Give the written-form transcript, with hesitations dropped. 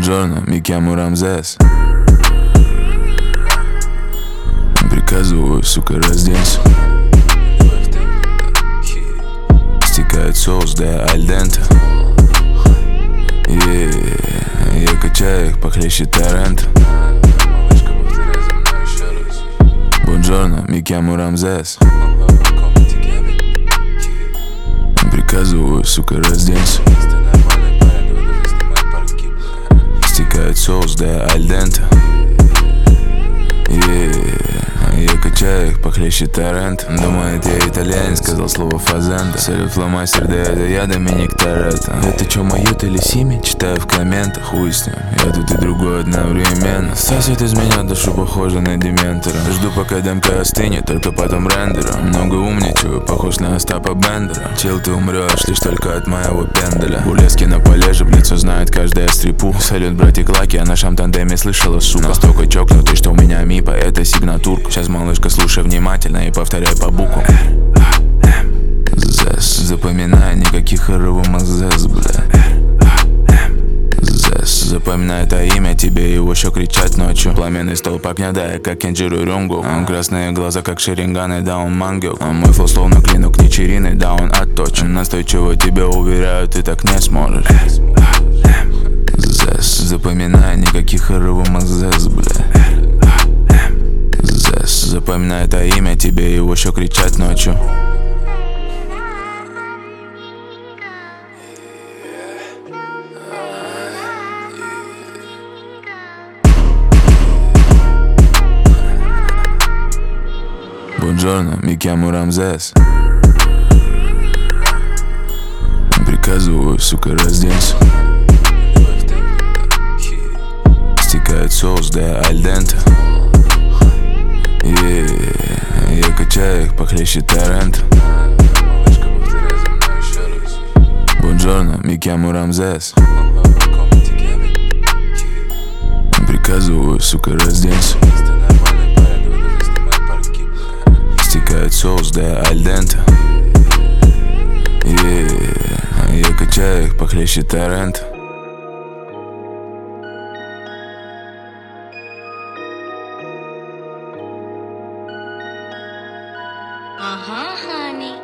Buongiorno, mi chiamo Рамзес. Приказываю, сука, разденься. Стекает соус, да аль денте. Я качаю их похлеще торрента. Buongiorno, mi chiamo Рамзес. Приказываю, сука, разденься. Стекает соус, да аль денте. Я качаю их похлеще торрент. Думает, я итальянец, сказал слово фазенда. Салют, фломастер, да это я, Доминик Торетто. Это чё, Майот или Сими? Читаю в комментах, хуй с ним. Я тут и другой одновременно. Сосет из меня душу, похоже на дементора. Жду, пока демка остынет, только потом рендером. Много умничаю, похож на Остапа Бендера. Чел, ты умрешь лишь только от моего пенделя. Булески на полеже, в лицо знает каждая стрипу. Салют, братик Лаки, о нашем тандеме слышала, сука. Настолько чокнутый, что у меня мипа, это сигнатурка. Сейчас, малышка, слушай внимательно и повторяй по буквам. Зэс, запоминай, никаких РВМЗС, бля. Зэс, запоминай это имя, тебе его еще кричать ночью. Пламенный столб огня, да, я как Кенджиру Рюнгу. Красные глаза, как шеринганы, да, он мангел. Мой флоу словно клинок нечерины, да, он отточен. Настойчиво тебя уверяю, ты так не сможешь. Зэс, запоминай, никаких РВМЗС, бля. Зэс, запоминай это имя, тебе его еще кричать ночью. Buongiorno, mi chiamo Рамзес. Приказываю, сука, разденься. Стекает соус, да аль денте. Я качаю их похлеще торрента. Buongiorno, mi chiamo Рамзес. Приказываю, сука, разденься. Стекает соус, да аль денте. Я качаю их похлеще торрента. Honey.